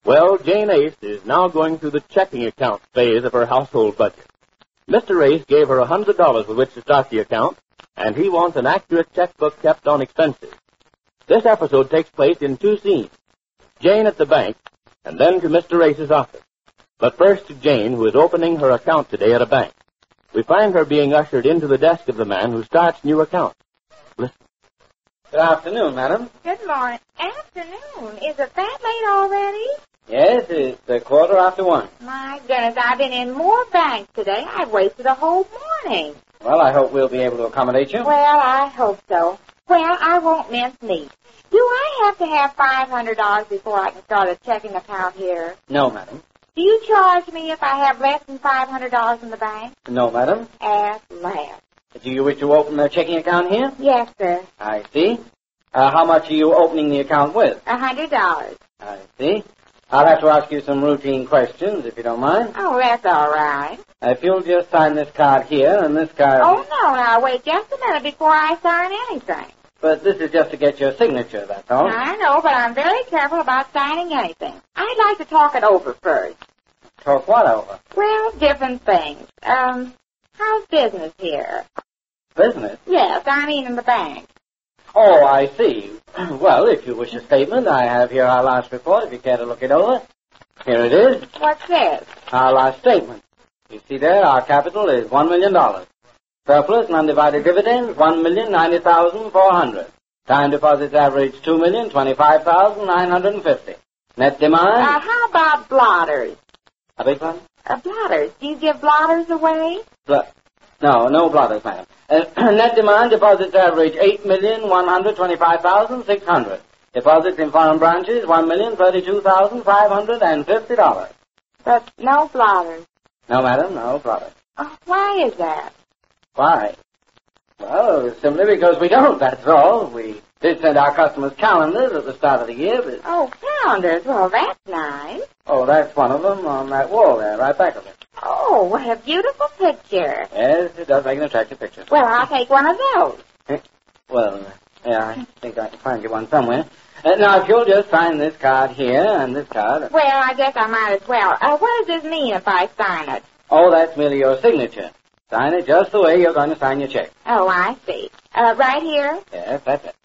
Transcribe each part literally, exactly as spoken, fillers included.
Well, Jane Ace is now going through the checking account phase of her household budget. Mister Ace gave her one hundred dollars with which to start the account, and he wants an accurate checkbook kept on expenses. This episode takes place in two scenes. Jane at the bank, and then to Mister Ace's office. But first to Jane, who is opening her account today at a bank. We find her being ushered into the desk of the man who starts new accounts. Listen. Good afternoon, madam. Good morning. Afternoon. Is it that late already? Yes, it's a quarter after one. My goodness, I've been in more banks today. I've wasted a whole morning. Well, I hope we'll be able to accommodate you. Well, I hope so. Well, I won't mince meat. Do I have to have five hundred dollars before I can start a checking account here? No, madam. Do you charge me if I have less than five hundred dollars in the bank? No, madam. At last. Do you wish to open a checking account here? Yes, sir. I see. Uh, how much are you opening the account with? A hundred dollars. I see. I'll have to ask you some routine questions, if you don't mind. Oh, that's all right. Uh, if you'll just sign this card here and this card... Oh, no, now, wait just a minute before I sign anything. But this is just to get your signature, that's all. I know, but I'm very careful about signing anything. I'd like to talk it over first. Talk what over? Well, different things. Um, how's business here? Business? Yes, I mean in the bank. Oh, I see. Well, if you wish a statement, I have here our last report, if you care to look it over. Here it is. What's this? Our last statement. You see there, our capital is one million dollars. Surplus and undivided dividends, one million ninety thousand four hundred. Time deposits average two million twenty-five thousand nine hundred fifty. Net demand... Uh, how about blotters? A big one? Uh, blotters. Do you give blotters away? Bl- no, no blotters, madam. Uh, net demand deposits average eight million one hundred twenty-five thousand six hundred. Deposits in foreign branches, one million thirty-two thousand five hundred fifty dollars. But no blotters. No, madam, no blotters. Oh, why is that? Why? Well, simply because we don't, that's all. We did send our customers calendars at the start of the year, but... Oh, calendars. Well, that's nice. Oh, that's one of them on that wall there, right back of it. Oh, what a beautiful picture. Yes, it does make an attractive picture. Well, I'll take one of those. Well, yeah, I think I can find you one somewhere. Uh, now, if you'll just sign this card here and this card... Well, I guess I might as well. Uh, what does this mean if I sign it? Oh, that's merely your signature. Sign it just the way you're going to sign your check. Oh, I see. Uh, right here? Yes, that's it.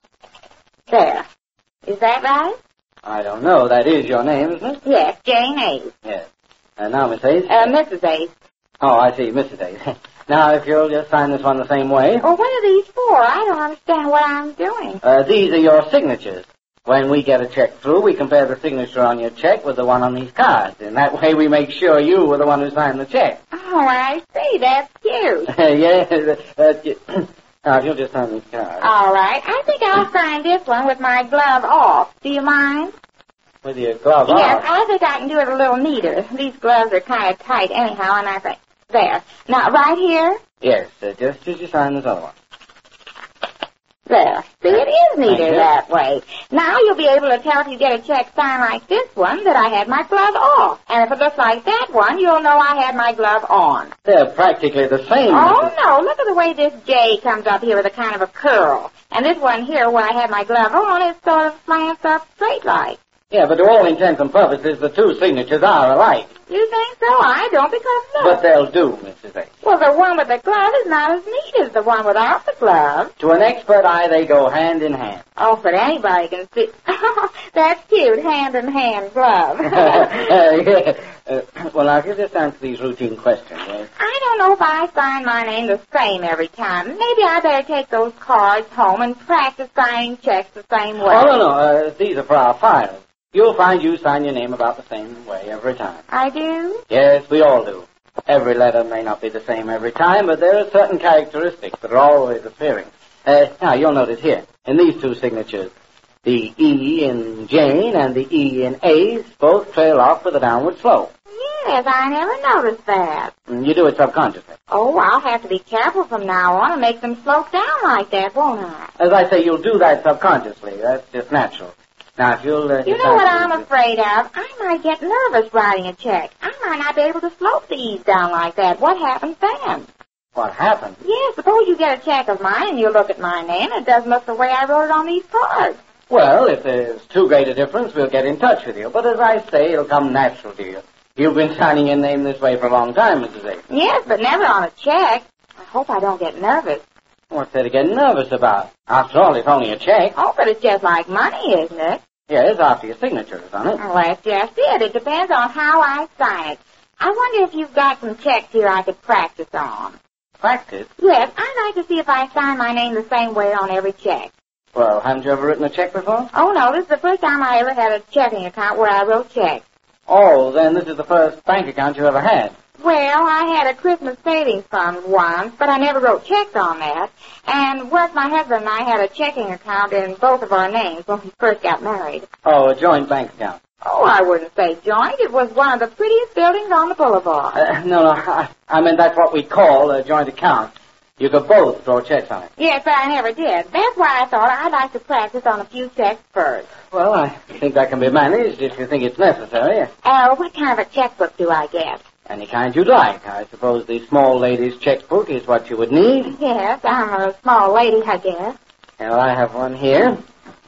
There. Is that right? I don't know. That is your name, isn't it? Yes, Jane Ace. Yes. Uh, now, Miss Ace? Uh, Missus Ace. Oh, I see, Missus Ace. Now, if you'll just sign this one the same way. Well, what are these for? I don't understand what I'm doing. Uh, these are your signatures. When we get a check through, we compare the signature on your check with the one on these cards. And that way we make sure you were the one who signed the check. Oh, I see. That's cute. Yes. That's cute. Now, if you'll just sign these cards. All right. I think I'll sign this one with my glove off. Do you mind? With your glove Yes, off? I think I can do it a little neater. These gloves are kind of tight anyhow, and I think... There. Now, right here? Yes, uh, just as you sign this other one. There. See, it is neater Thank you. that way. Now you'll be able to tell if you get a check signed like this one that I had my glove off. And if it looks like that one, you'll know I had my glove on. They're practically the same. Oh, Missus no. Look at the way this J comes up here with a kind of a curl. And this one here, where I had my glove on, it sort of slants up straight like. Yeah, but to all intents and purposes, the two signatures are alike. You think so? I don't, because look. But they'll do, Missus Ace. Well, the one with the glove is not as neat as the one without the glove. To an expert eye, they go hand in hand. Oh, but anybody can see. That's cute, hand-in-hand glove. uh, yeah. uh, well, now, if you just answer these routine questions, yes? I don't know if I sign my name the same every time. Maybe I better take those cards home and practice signing checks the same way. Oh, no, no. Uh, these are for our files. You'll find you sign your name about the same way every time. I do? Yes, we all do. Every letter may not be the same every time, but there are certain characteristics that are always appearing. Uh, now, you'll notice here, in these two signatures, the E in Jane and the E in Ace both trail off with a downward slope. Yes, I never noticed that. You do it subconsciously. Oh, I'll have to be careful from now on and make them slope down like that, won't I? As I say, you'll do that subconsciously. That's just natural. Now, if you'll... Uh, You know what I'm afraid of? I might get nervous writing a check. I might not be able to slope the E's down like that. What happens then? What happened? Yes, suppose you get a check of mine and you look at my name and it doesn't look the way I wrote it on these cards. Well, if there's too great a difference, we'll get in touch with you. But as I say, it'll come natural to you. You've been signing your name this way for a long time, Missus A. Yes, but never on a check. I hope I don't get nervous. What's there to get nervous about? After all, it's only a check. Oh, but it's just like money, isn't it? Yes, after your signature is on it. Well, that's just it. It depends on how I sign it. I wonder if you've got some checks here I could practice on. Practice? Yes, I'd like to see if I sign my name the same way on every check. Well, haven't you ever written a check before? Oh, no, this is the first time I ever had a checking account where I wrote checks. Oh, then this is the first bank account you ever had. Well, I had a Christmas savings fund once, but I never wrote checks on that. And once my husband and I had a checking account in both of our names when we first got married. Oh, a joint bank account. Oh, I wouldn't say joint. It was one of the prettiest buildings on the boulevard. Uh, no, no, I, I mean that's what we call a joint account. You could both draw checks on it. Yes, but I never did. That's why I thought I'd like to practice on a few checks first. Well, I think that can be managed if you think it's necessary. Oh, uh, what kind of a checkbook do I get? Any kind you'd like. I suppose the small lady's checkbook is what you would need. Yes, I'm a small lady, I guess. Well, I have one here.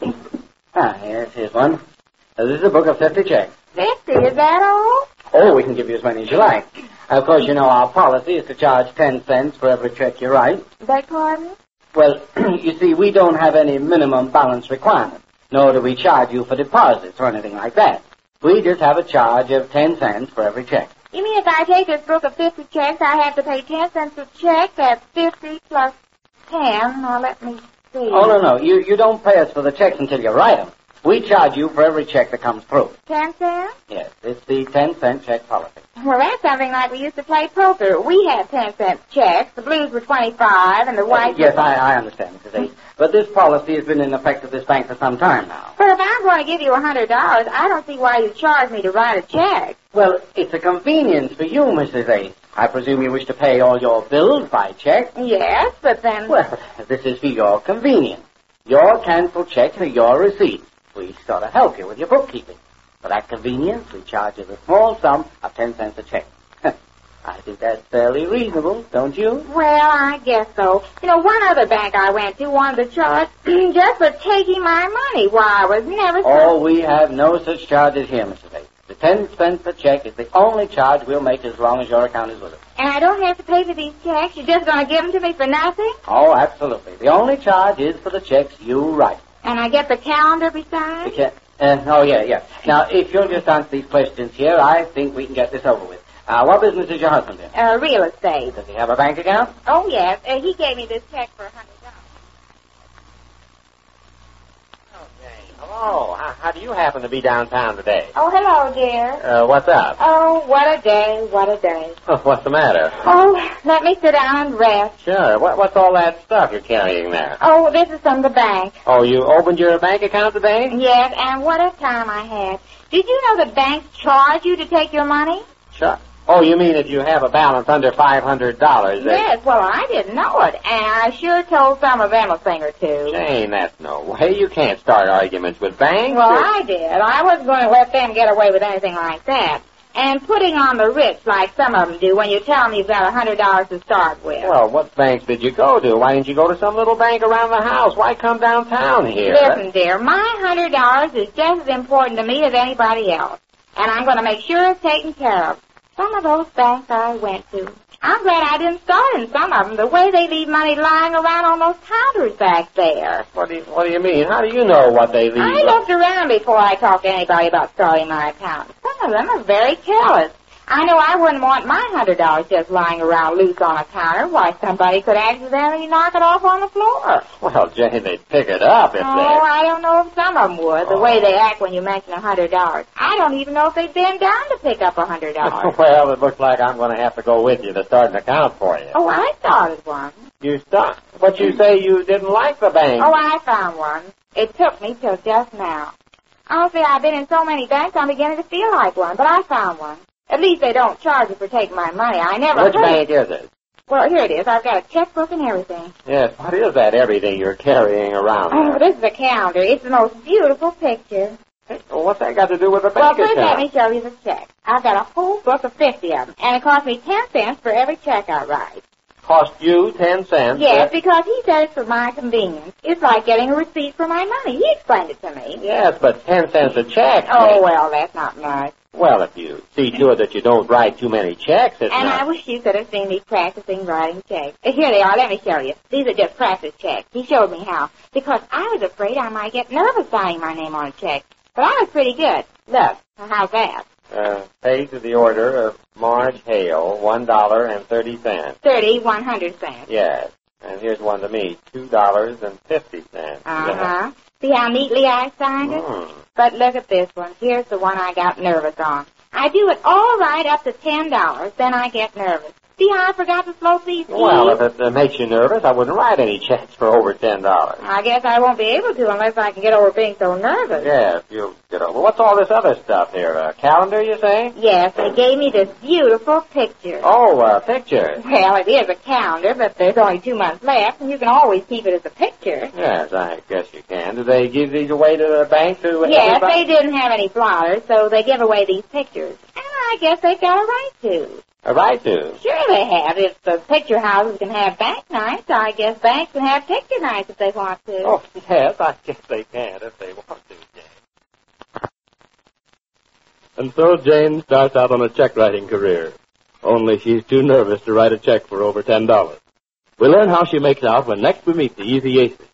Ah, yes, here's one. Uh, this is a book of fifty checks. Fifty, is that all? Oh, we can give you as many as you like. Of course, you know our policy is to charge ten cents for every check you write. Beg pardon? Well, you see, we don't have any minimum balance requirement, nor do we charge you for deposits or anything like that. We just have a charge of ten cents for every check. You mean if I take this book of fifty checks, I have to pay ten cents a check? That's fifty plus ten. Now, let me see. Oh, no, no. You, you don't pay us for the checks until you write them. We charge you for every check that comes through. Ten cents? Yes, it's the ten-cent check policy. Well, that's something like we used to play poker. We had ten-cent checks. The blues were twenty-five, and the whites... Uh, yes, I, I understand, Missus A. But this policy has been in effect at this bank for some time now. But if I'm going to give you a hundred dollars, I don't see why you charge me to write a check. Well, it's a convenience for you, Missus A. I presume you wish to pay all your bills by check? Yes, but then... Well, this is for your convenience. Your canceled checks are your receipts. We sort of help you with your bookkeeping. For that convenience, we charge you the small sum of ten cents a check. I think that's fairly reasonable, don't you? Well, I guess so. You know, one other bank I went to wanted to charge just for taking my money while I was never... Oh, we have no such charges here, Missus A. The ten cents a check is the only charge we'll make as long as your account is with us. And I don't have to pay for these checks? You're just going to give them to me for nothing? Oh, absolutely. The only charge is for the checks you write. And I get the calendar besides? The ca- uh, oh, yeah, yeah. Now, if you'll just answer these questions here, I think we can get this over with. Uh, what business is your husband in? Uh, real estate. Does he have a bank account? Oh, yes. Uh, he gave me this check for a hundred dollars. Hello. How, how do you happen to be downtown today? Oh, hello, dear. Uh, what's up? Oh, what a day, what a day. What's the matter? Oh, let me sit down and rest. Sure. What, what's all that stuff you're carrying there? Oh, this is from the bank. Oh, you opened your bank account today? Yes, and what a time I had. Did you know that banks charge you to take your money? Sure. Oh, you mean if you have a balance under five hundred dollars? Yes, well, I didn't know it, and I sure told some of them a thing or two. Jane, that's no way. You can't start arguments with banks. Well, Or... I did. I wasn't going to let them get away with anything like that. And putting on the rich like some of them do when you tell them you've got a hundred dollars to start with. Well, what banks did you go to? Why didn't you go to some little bank around the house? Why come downtown here? Listen, dear, my hundred dollars is just as important to me as anybody else. And I'm going to make sure it's taken care of. Some of those banks I went to. I'm glad I didn't start in some of them. The way they leave money lying around on those counters back there. What do you, what do you mean? How do you know what they leave? I looked around before I talked to anybody about starting my account. Some of them are very careless. I know I wouldn't want my hundred dollars just lying around loose on a counter. Why, somebody could accidentally knock it off on the floor. Well, Jane, they'd pick it up if oh, they... Oh, I don't know if some of them would, the oh. way they act when you mention a hundred dollars. I don't even know if they'd bend down to pick up a hundred dollars. Well, it looks like I'm going to have to go with you to start an account for you. Oh, I started one. You start? But you say you didn't like the bank. Oh, I found one. It took me till just now. Honestly, I've been in so many banks, I'm beginning to feel like one, but I found one. At least they don't charge you for taking my money. I never Which heard bank is it? Well, here it is. I've got a checkbook and everything. Yes, what is that everything you're carrying around Oh, there? this is a calendar. It's the most beautiful picture. Hey, well, what's that got to do with the Well, bank first let account? me show you the check. I've got a whole book of fifty of them, and it costs me ten cents for every check I write. cost you ten cents. Yes, because he said it's for my convenience. It's like getting a receipt for my money. He explained it to me. Yes, but ten cents a check. Oh, well, that's not much. Well, if you see to it that you don't write too many checks, it's And not... I wish you could have seen me practicing writing checks. Uh, Here they are. Let me show you. These are just practice checks. He showed me how. Because I was afraid I might get nervous signing my name on a check. But I was pretty good. Look, how's that? Uh, pay to the order of Marge Hale, one dollar and thirty cents. Thirty, one hundred cents. Yes. And here's one to me, two dollars and fifty cents. Uh-huh. See how neatly I signed it? Mm. But look at this one. Here's the one I got nervous on. I do it all right up to ten dollars, then I get nervous. See how I forgot to float these keys? Well, if it uh, makes you nervous, I wouldn't write any checks for over ten dollars. I guess I won't be able to unless I can get over being so nervous. Yes, you'll get over. What's all this other stuff here? A calendar, you say? Yes, they gave me this beautiful picture. Oh, uh, pictures. Well, it is a calendar, but there's only two months left, and you can always keep it as a picture. Yes, I guess you can. Do they give these away to the bank to Yes, everybody? they didn't have any flowers, so they give away these pictures. And I guess they've got a right to. A right to. Sure they have. If the picture houses can have bank nights, I guess banks can have picture nights if they want to. Oh, yes, I guess they can if they want to, Jane. And so Jane starts out on a check writing career. Only she's too nervous to write a check for over ten dollars. We'll learn how she makes out when next we meet the Easy Aces.